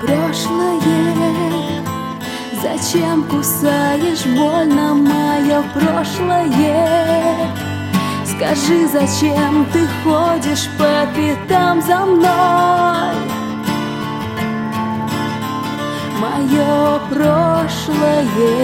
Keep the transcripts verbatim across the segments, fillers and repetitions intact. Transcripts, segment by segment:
прошлое. Зачем кусаешь больно мое прошлое? Скажи, зачем ты ходишь по пятам за мной? Мое прошлое.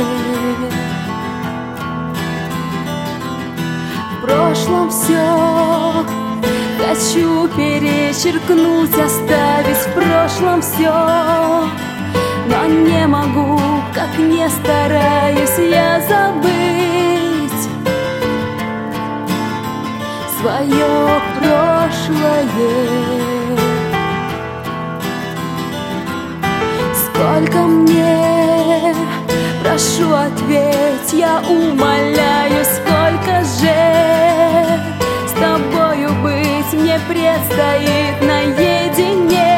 В прошлом все хочу перечеркнуть, оставить в прошлом все, но не могу, как не стараюсь я забыть свое прошлое. Сколько мне, прошу, ответь, я умоляю, сколько же с тобою быть мне предстоит наедине?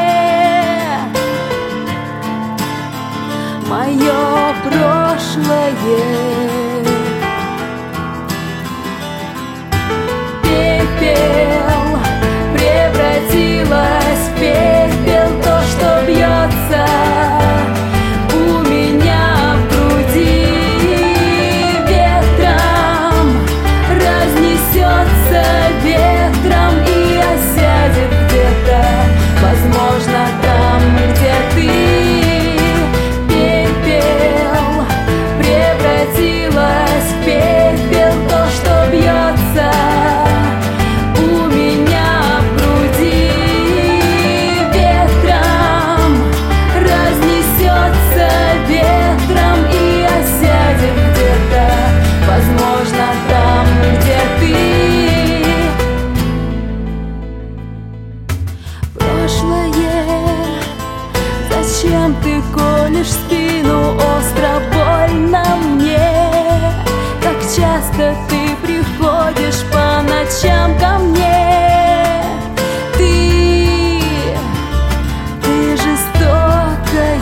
Мое прошлое. Пепел превратилось в пепел, то, что бьется у меня в груди ветром, разнесется ветром и осядет где-то, возможно, там, где ты. Зачем ты колешь спину, остро больно мне? Как часто ты приходишь по ночам ко мне? Ты, ты жестокая.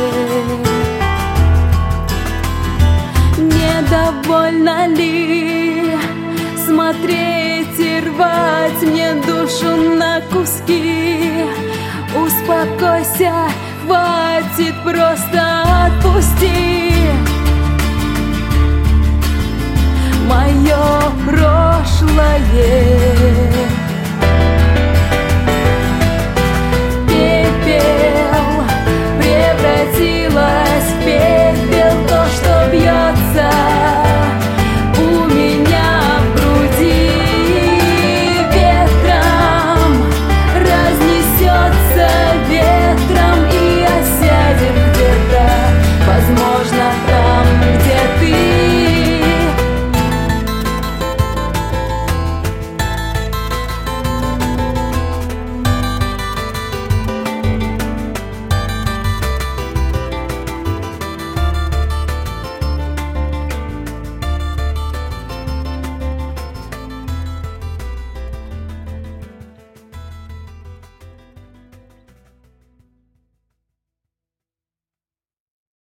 Недовольна ли смотреть и рвать мне душу на куски? Успокойся, хватит, просто отпусти.